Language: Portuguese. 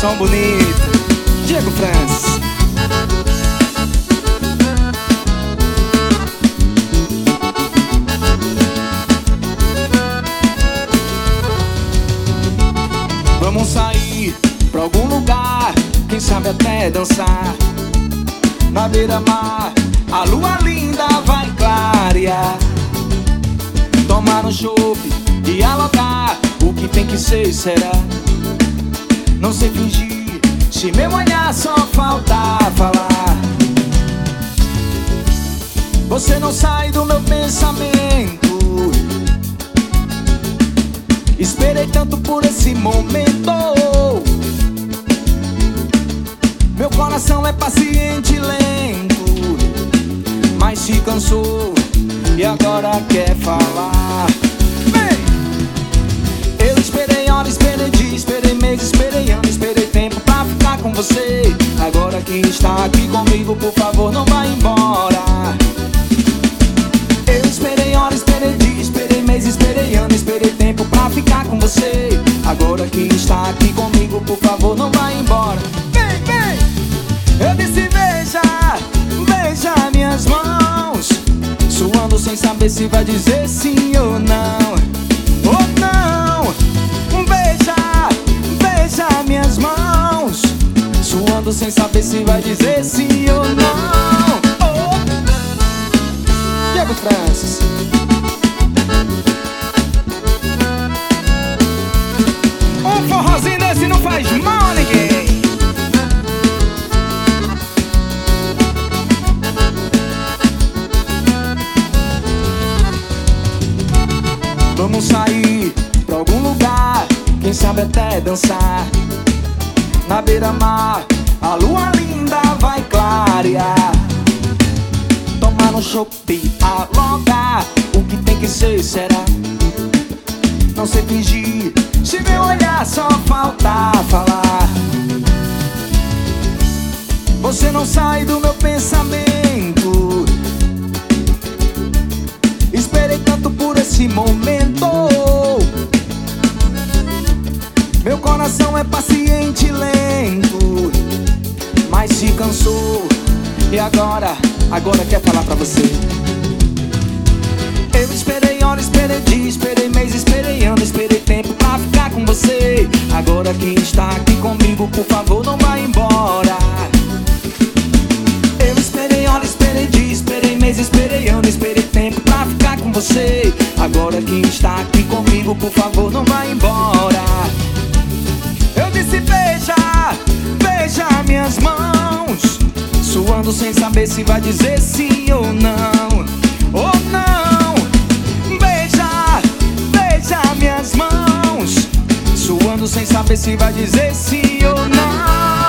som bonito. Diego Francis. Vamos sair pra algum lugar, quem sabe até dançar na beira-mar, a lua linda vai clarear. Tomar um chope, dialogar, o que tem que ser será. Não sei fingir, se meu olhar só falta falar. Você não sai do meu pensamento. Esperei tanto por esse momento. Meu coração é paciente e lento, mas se cansou e agora quer falar. Vem! Eu esperei hora, esperei dia, esperei mês, esperei ano, esperei tempo pra ficar com você. Agora que está aqui comigo, por favor, não vá embora. Eu esperei hora, esperei dia, esperei mês, esperei ano, esperei tempo pra ficar com você. Agora que está aqui comigo, por favor, não vá embora. Vem, vem! Eu disse beija, beija minhas mãos, suando sem saber se vai dizer sim ou não. Ou não! Beija, beija minhas mãos, suando sem saber se vai dizer sim ou não. Oh. Diego Francis. Um forrozinho desse não faz mal a ninguém. Vamos sair pra algum lugar, quem sabe até dançar na beira-mar, a lua linda vai clarear. Tomar um chope, dialogar, o que tem que ser será. Não sei fingir, se meu olhar só falta falar. Você não sai do meu pensamento. Esperei tanto por esse momento. Meu coração é paciente e lento, mas se cansou e agora quer falar pra você. Eu esperei hora, esperei dia, esperei mês, esperei ano, esperei tempo pra ficar com você. Agora que está aqui comigo, por favor, não vá embora. Eu esperei hora, esperei dia, esperei mês, esperei ano, esperei tempo pra ficar com você. Agora que está aqui comigo, por favor, não vá embora. Eu disse beija, beija minhas mãos, suando sem saber se vai dizer sim ou não. Ou não! Beija, beija minhas mãos, suando sem saber se vai dizer sim ou não.